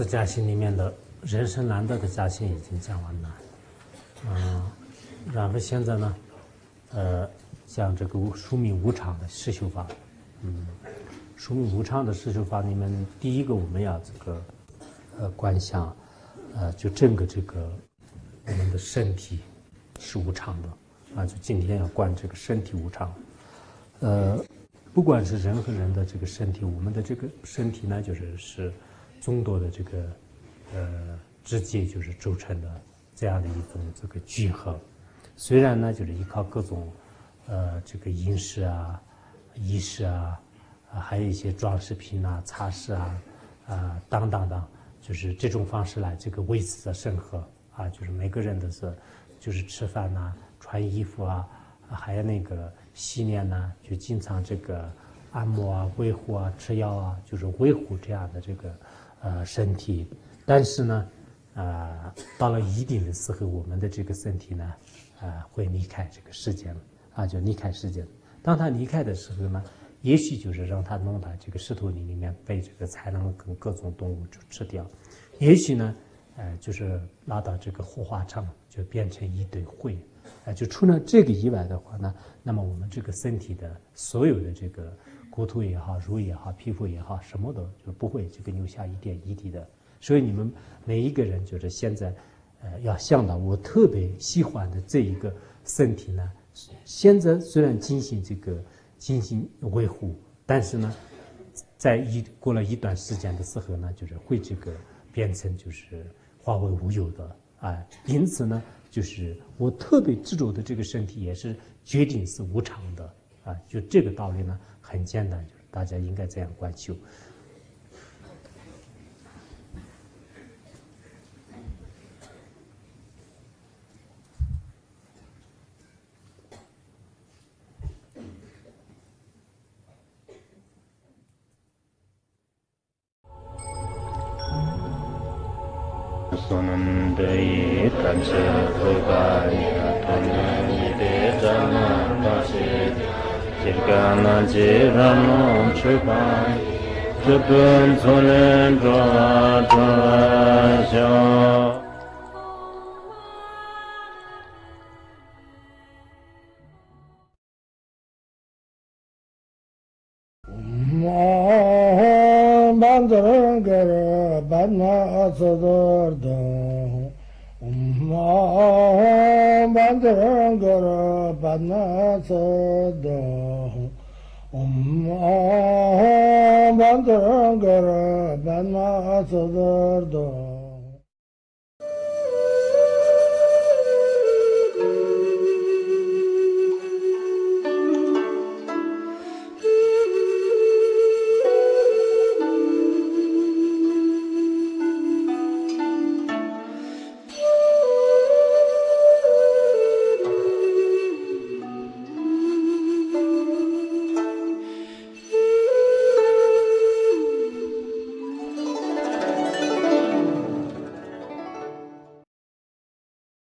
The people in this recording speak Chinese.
次嘉兴里面的人生难得的嘉兴已经讲完了，然后现在呢，讲这个疏命无常的实修法，疏命无常的实修法里面，第一个我们要这个观想，就整个这个我们的身体是无常的，就今天要观这个身体无常，不管是人和人的这个身体，我们的这个身体呢，是众多的这个直接就是组成的这样的一种这个聚合。虽然呢，就是依靠各种这个饮食啊、仪式啊，还有一些装饰品啊、擦拭啊、等，就是这种方式来这个维持着生活啊，就是每个人的就是吃饭呐、穿衣服啊，还有那个洗脸呐，就经常这个按摩啊、维护啊、吃药啊，就是维护这样的这个身体。但是呢，到了一定的时候，我们的这个身体呢，会离开这个世界了就离开世界了。当他离开的时候呢，也许就是让他弄到这个石头里面被这个豺狼跟各种动物就吃掉，也许呢，就是拉到这个火化场就变成一堆灰，就除了这个以外的话呢，那么我们这个身体的所有的这个骨头也好、肉也好、皮肤也好，什么都就不会这个留下一点一滴的。所以你们每一个人就是现在，要想到我特别喜欢的这一个身体呢，现在虽然进行维护，但是呢，在过了一段时间的时候呢，就是会这个变成就是化为乌有的因此呢，就是我特别执着的这个身体也是决定是无常的就这个道理呢很简单，就是大家应该这样观修。 Sonam dei kanche togai atone de jana pase jirgana jirano chubai chupun sonen droa droa sho Bandara Bana Sadorda Bandara Bana Sada Bandara Bana Sadorda